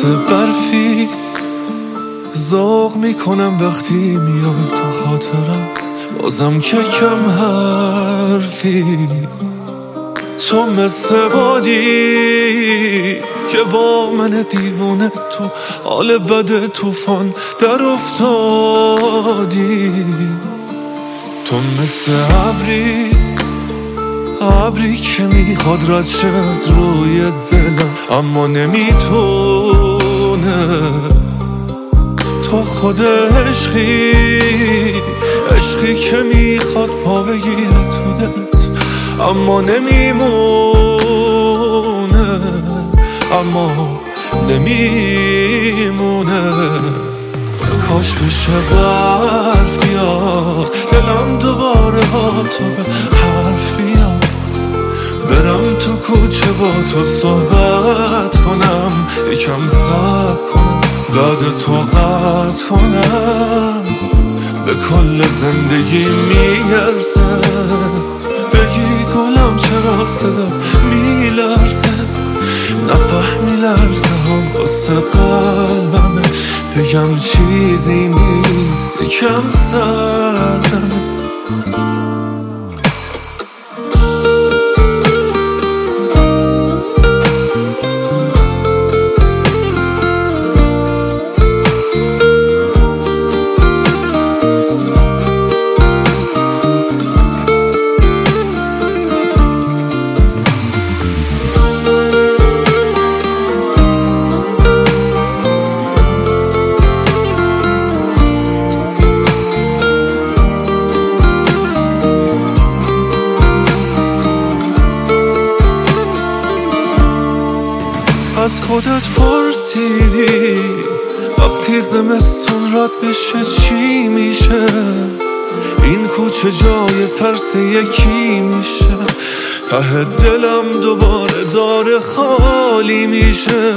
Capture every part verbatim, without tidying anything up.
مثل برفی ذوق میکنم وقتی میای تو خاطرم، بازم که کم حرفی. تو مثل بادی که با من دیوونه تو حال بد طوفان در افتادی. تو مثل ابری ابری که میخواد رد شه از روی دلم اما نمیتونه. تو خود عشقی عشقی که میخواد پا بگیره تو دلت اما نمیمونه، اما نمیمونه. کاش بشه برف بیاد دلم دوباره با تو به حرف بیاد، برم تو کوچه با تو صحبت کنم، یکم صبر کنم بعد تو قطع کنم. به کل زندگی میرسه بگی گلم چرا صدات میلرزه، نفهمی لرزه هم واسه قلبمه، بگم چیزی نیست یکم سردمه. از خودت پرسیدی وقتی زمستون رد بشه چی میشه؟ این کوچه جای پرس یکی میشه، ته دلم دوباره داره خالی میشه.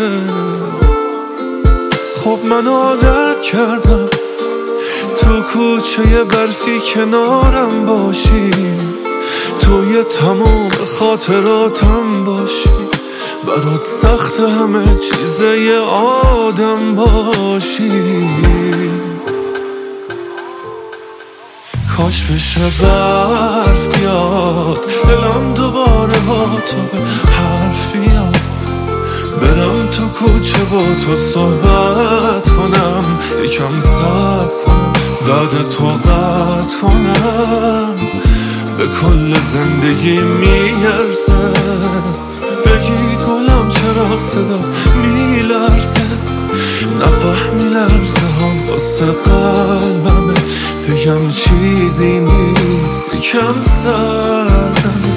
خب من عادت کردم تو کوچه برفی کنارم باشی، توی تمام خاطراتم باشی، برات سخت همه چیزه یه آدم باشی. کاش بشه برف بیاد دلم دوباره با تو به حرف بیاد، برم تو کوچه با تو صحبت کنم، یکم صبر کنم بعد تو قطع کنم. به کل زندگی میرسه بگی گلم چرا صدات میلرزه، نفهمی لرزه هم واسه قلبمه، بگم چیزی نیست یکم سردمه.